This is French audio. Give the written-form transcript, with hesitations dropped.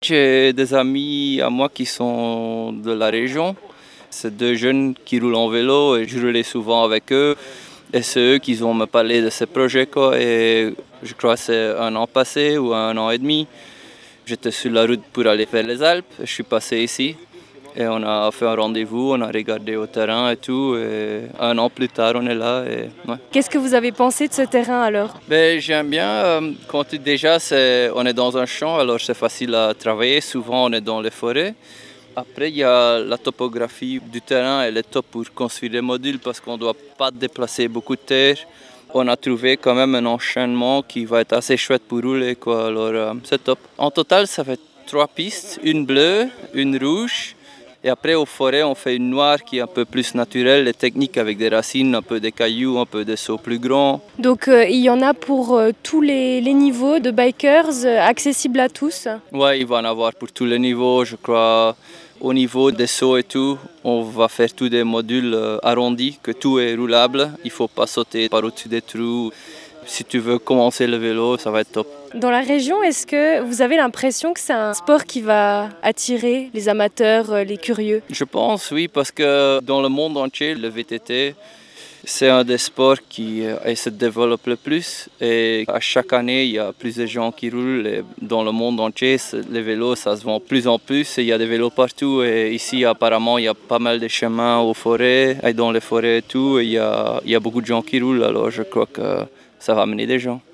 J'ai des amis à moi qui sont de la région. C'est deux jeunes qui roulent en vélo et je roulais souvent avec eux. Et c'est eux qui ont me parlé de ce projet, quoi. Et je crois que c'est un an passé ou un an et demi. J'étais sur la route pour aller vers les Alpes. Je suis passé ici et on a fait un rendez-vous, on a regardé au terrain et tout. Et un an plus tard, on est là. Ouais. Qu'est-ce que vous avez pensé de ce terrain alors? J'aime bien, quand déjà on est dans un champ, alors c'est facile à travailler. Souvent, on est dans les forêts. Après, il y a la topographie du terrain, elle est top pour construire des modules parce qu'on ne doit pas déplacer beaucoup de terre. On a trouvé quand même un enchaînement qui va être assez chouette pour rouler, quoi. Alors, c'est top. En total, ça fait 3 pistes, une bleue, une rouge. Et après, aux forêts, on fait une noire qui est un peu plus naturelle, les techniques avec des racines, un peu des cailloux, un peu des sauts plus grands. Donc il y en a pour tous les niveaux de bikers, accessibles à tous. Ouais, il va en avoir pour tous les niveaux, je crois. Au niveau des sauts et tout, on va faire tous des modules arrondis, que tout est roulable. Il ne faut pas sauter par au-dessus des trous. Si tu veux commencer le vélo, ça va être top. Dans la région, est-ce que vous avez l'impression que c'est un sport qui va attirer les amateurs, les curieux? Je pense, oui, parce que dans le monde entier, le VTT, c'est un des sports qui se développe le plus. Et à chaque année, il y a plus de gens qui roulent. Et dans le monde entier, les vélos, ça se vend de plus en plus. Et il y a des vélos partout. Et ici, apparemment, il y a pas mal de chemins aux forêts, et dans les forêts et tout. Et il y a beaucoup de gens qui roulent. Alors, je crois que ça va amener des gens.